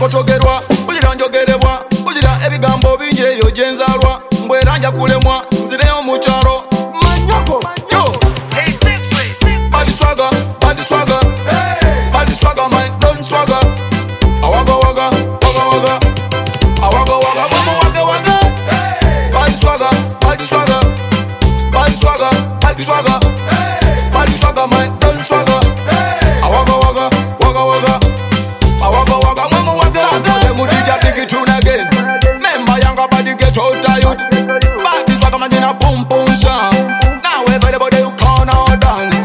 togerwa bujira njogerebwa bujira ebigambo bingi eyo gyenzalwa mbwera nja kulemwa nzireyo mu kyalo yo body swagger body swagger body swagger man don't swagger awaga waga waga waga awaga waga mama waga waga body swagger body swagger body swagger body swagger body swagger man don't swagger awaga waga waga waga awaga waga mama waga waga mudija big tune again member younger body get out tired body swagger man in a boom boom sham now everybody you can all dance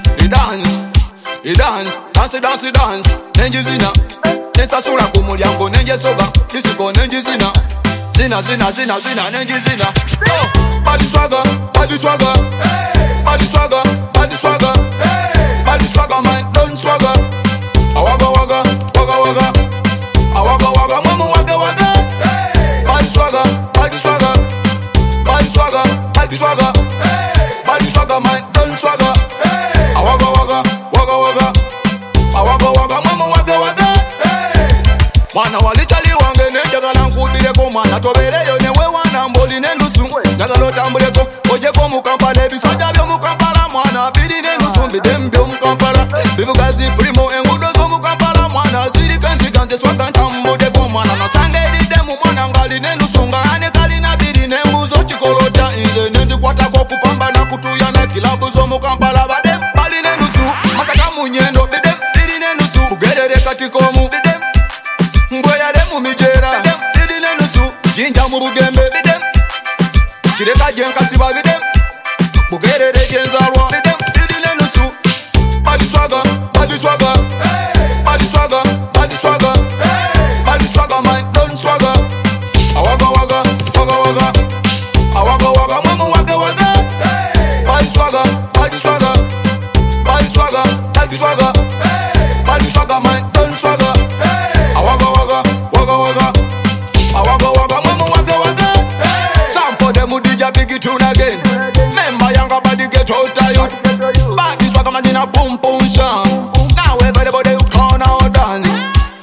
dance nenjizina nesasula ku mulyango nenjesoga disiko nenjizina zina nenjizina body swagger body swagger body swagger body swagger body swagger man don't swagger awaga waga waga waga awaga waga mama waga waga body swagger body swagger body swagger body swagger body swagger man don't swagger awaga waga waga waga awaga waga mama waga waga mwana walitali wange nenjagala nkubireko mwana tobereyo newe wana mboli nenusu njagala otambuleko ojeko mu Kampala ebisajja byo mu Kampala mwana biri nenusu mbidemu byo mu Kampala bivugazi primo engudo zo mu Kampala mwana ziri kanziganze swaka ntambudeko mwana nasanga eridemu mwana ngali nenusu nga ane kalina biri nembuzo kikolota nze nenzikwatako kupambana kutuyana kilabu zo mu Kampala badem bali nenusu masaka munyendo bidem biri nenusu bugerere katikomu bidem mbweyale mu mijera bidem biri nenusu jinja mu Bugembe bidem kireka jenkasiba bidem bugerere genzalwa bidem biri nenusu body swagger body swagger body swagger body swagger body swagger man don't swagger awaga waga waga waga awaga waga mama waga waga body swagger body swagger body swagger body swagger body swagger man don't swagger awaga waga waga waga awaga waga mama waga waga sample them udija big tune again member younger body get out tired body swagger man in a boom boom sham now everybody you can all dance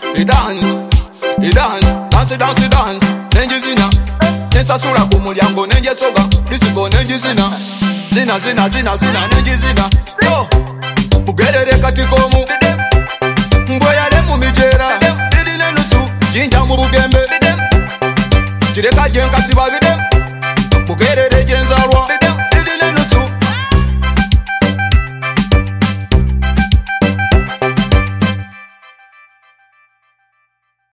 dance nenjizina nesasula ku mulyango nenjesoga disiko nenjizina zina nenjizina yo bugerere katikomu bidem mbweyale mu mijera bidem bidi nenusu jinja mu Bugembe bidem kireka jenkasiba bidem bugerere